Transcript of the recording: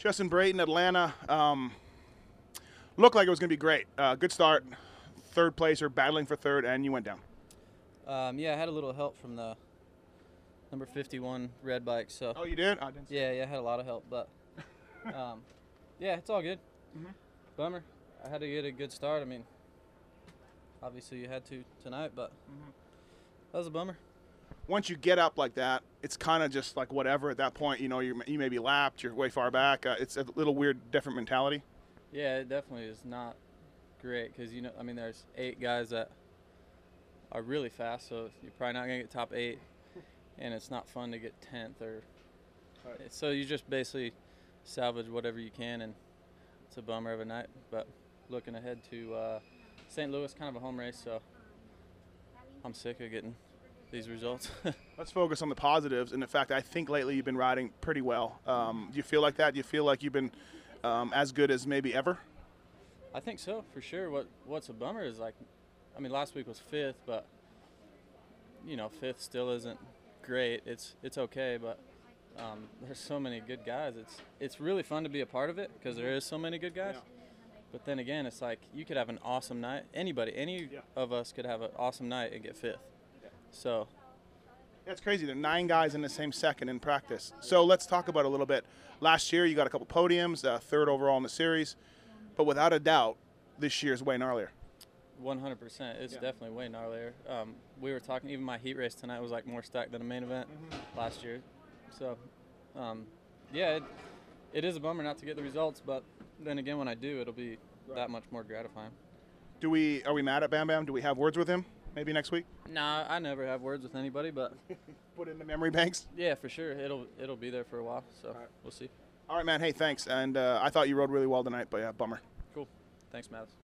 Justin Brayton, Atlanta. Looked like it was going to be great. Good start, third place or battling for third, and you went down. Yeah, I had a little help from the number 51 red bike. So. Oh, you did? I didn't see Yeah, I had a lot of help, but yeah, it's all good. Mhm. Bummer. I had to get a good start. I mean, obviously you had to tonight, but that was a bummer. Once you get up like that, it's kind of just like whatever at that point. You know, you may be lapped, you're way far back. It's a little weird, different mentality. Yeah, it definitely is not great because, I mean, there's 8 guys that are really fast, so you're probably not going to get top 8, and it's not fun to get 10th. So you just basically salvage whatever you can, and it's a bummer of a night. But looking ahead to St. Louis, kind of a home race, so I'm sick of getting these results. Let's focus on the positives and the fact that I think lately you've been riding pretty well. Do you feel like that? Do you feel like you've been as good as maybe ever? I think so, for sure. What's a bummer is, like, I mean, last week was 5th, but, 5th still isn't great. It's okay, but there's so many good guys. It's really fun to be a part of it because there is so many good guys. Yeah. But then again, it's like you could have an awesome night. Any of us could have an awesome night and get 5th. So That's crazy. There are 9 guys in the same second in practice. So let's talk about it a little bit. Last year you got a couple podiums, 3rd overall in the series, but without a doubt, this year's way gnarlier. 100%. It's definitely way gnarlier. We were talking, even my heat race tonight was like more stacked than a main event last year. So, yeah, it is a bummer not to get the results, but then again, when I do, it'll be that much more gratifying. Are we mad at Bam Bam? Do we have words with him maybe next week? Nah, I never have words with anybody, but Put in the memory banks? yeah, for sure, it'll be there for a while, so we'll see. All right, man. Hey, thanks. And I thought you rode really well tonight, but yeah, bummer. Cool. Thanks, Matt.